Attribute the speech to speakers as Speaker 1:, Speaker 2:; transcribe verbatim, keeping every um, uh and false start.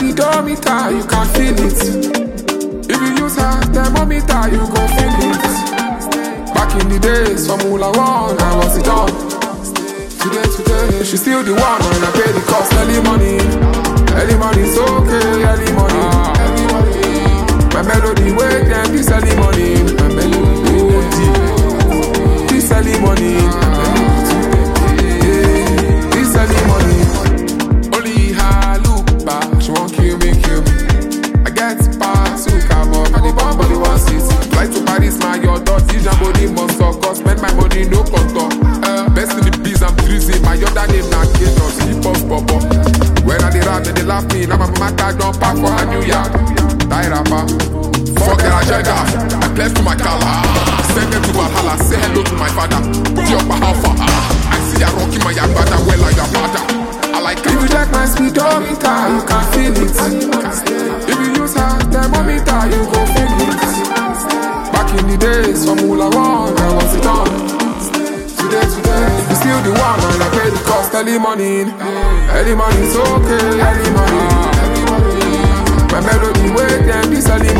Speaker 1: speedometer, you can feel it. If you use her thermometer, you gon' feel it. Back in the days, Formula One, I was the dog. Today, today, she still the one, and I pay the cost. Early money, early money, it's okay. Early money, early money. My melody, wait, them this early money. My melody, this early money. This early money. Only her look back, she won't kill me, kill me. I get past Suka, but I the bomb body one seat. Fly to Paris, my your dot. This body must talk, cause spend my money, no contour. Uh, best in the biz, I'm freezing. My other name, not Gatos, hip hop, pop. When I dey rap, they laugh me. Now my mama car don't pack for a new yard. Die rapper, fuck that agenda. I pledge to my color. Send them to Valhalla, say hello to my father. Put your alpha. I see ya rocking my yagbada well like your father. I like it. If you check my speedometer, you can feel it. If you use her thermometer, you gon' feel it. Back in the days, Formula One, I was it on. Today, today, you still the one, and I pay the cost. Early money, early money, it's okay. Early money, my melody, wait, them this early